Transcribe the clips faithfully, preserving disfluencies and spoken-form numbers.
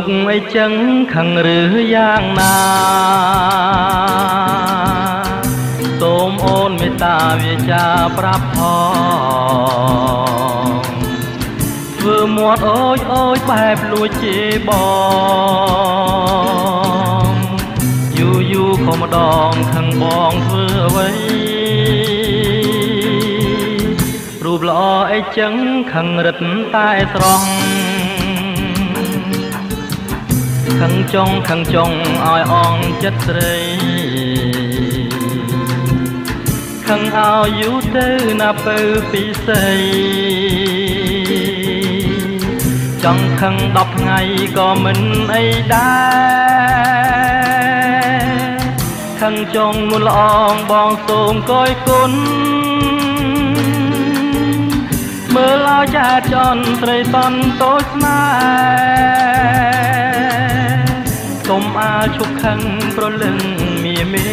អីចឹងខឹងឬយ៉ាងណាសូមអូនមេត្តាវាចាប្រាប់ផងធ្វើមាត់អូយអូយបែបលួចជេរបងយូយូខំម្ដងខឹងបងធ្វើអ្វីរូបល្អអីចឹងខឹងរិតតែស្រស់ខឹងចុងខឹងចុងឲ្យអងចិត្តស្រីខឹងឲ្យយូរទៅណាពៅពីស័យចង់ខឹងដប់ថ្ងៃក៏មិនអីដែរខឹងចុងមុនល្អងបងសូមកយគុណមើលឲ្យចាចនត្រីតន់តូចស្នេហ៍កុំអាលឈប់ខឹងប្រលឹងមៀមេ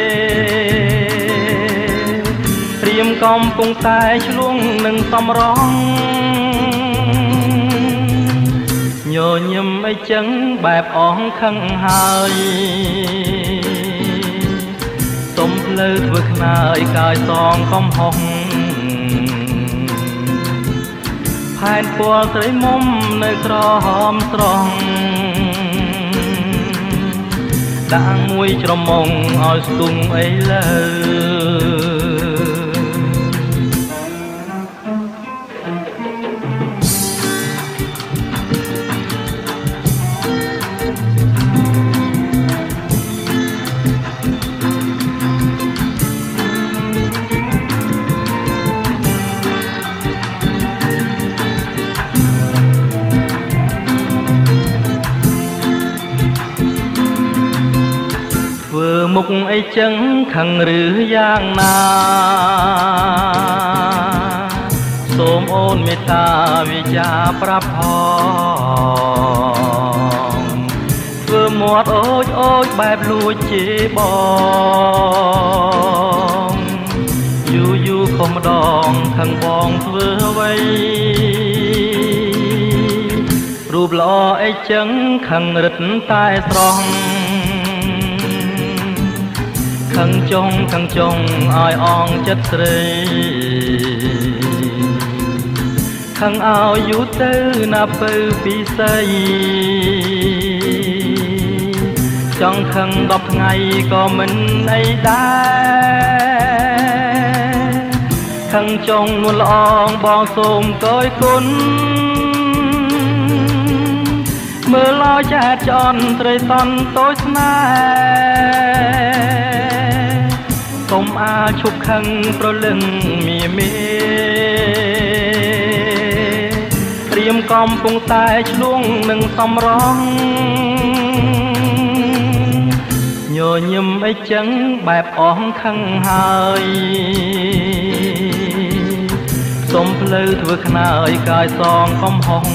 ព្រាមកំពុងតែឆ្លងនឹងសំរងញញឹមអីចឹងបែបអងខឹងហើយសុំភ្លឺធ្វើខ្នើយកាយសងកំហុសផែនពណ៌ស្រីមុំនៅក្រហមស្រស់ដាក់មួយច្រមុំឲ្យស្ទុំអីលើមុខអីចឹងខឹងឬយ៉ាងណាសូមអូនមេត្តាវិចាប្រាប់ផងធ្វើមាត់អូចអូចបែបលួចជេរបងយូយូខំម្ដងខឹងបងធ្វើអ្វីរូបល្អអីចឹងខឹងរិតតែស្រស់ខឹងចុងខឹងចុងឲ្យអងចិត្តស្រីខឹងឲ្យយូរទៅណាពៅពីស័យចង់ខឹងដប់ថ្ងៃក៏មិនអីដែរខឹងចុងនួនល្អងបងសូមកយគុណមើលឲ្យចាត់ចនត្រីតន់តូចស្នេហ៍កុំអាលឈប់ខឹងប្រលឹងមៀមេព្រាមកំពុងតែឆ្លងនឹងសំរងញញឹមអីចឹងបែបអងខឹងហើយសុំភ្លឺធ្វើខ្នើយកាយសងកំហុស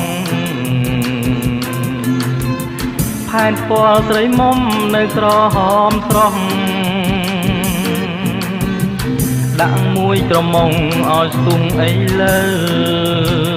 ផែនពណ៌ស្រីមុំនៅក្រហមស្រស់ដាក់មួយត្រមុំឲ្យស្ទុំអីលើ